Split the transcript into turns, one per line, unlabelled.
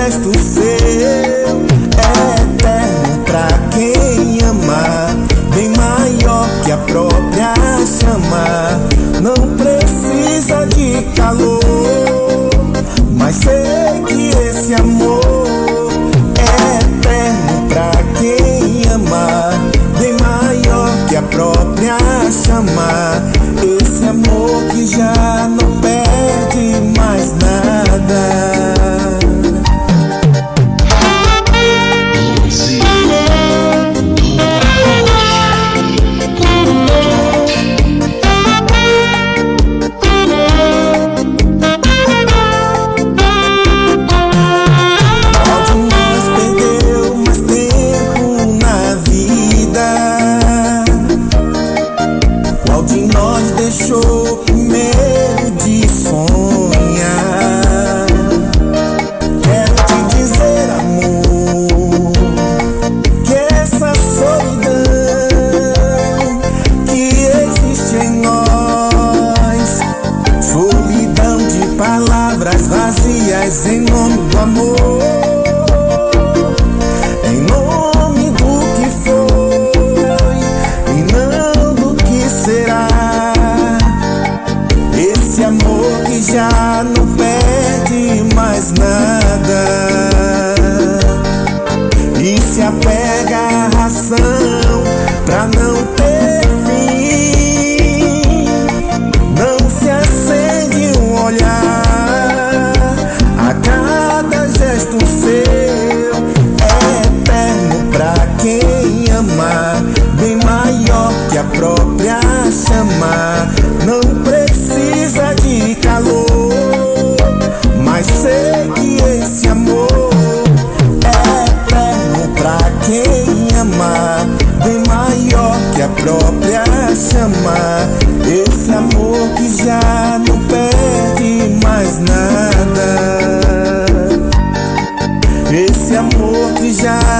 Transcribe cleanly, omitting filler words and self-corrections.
gesto seu é eterno pra quem ama, bem maior que a própria chama. Não precisa de calor, mas sei que esse amor é eterno pra quem ama, bem maior que a própria chama. Esse amor que já não perde mais nada. Deixou medo de sonhar. Quero te dizer, amor, que essa solidão que existe em nós, solidão de palavras vazias em nome do amor, em nome do que foi e não do que será. Esse amor que já não perde mais nada e se apega à razão pra não ter fim. Não se acende um olhar a cada gesto seu, é eterno pra quem ama, bem maior que a própria chama. Não precisa de calor, mas sei que esse amor é eterno pra quem ama, bem maior que a própria chama. Esse amor que já não perde mais nada. Esse amor que já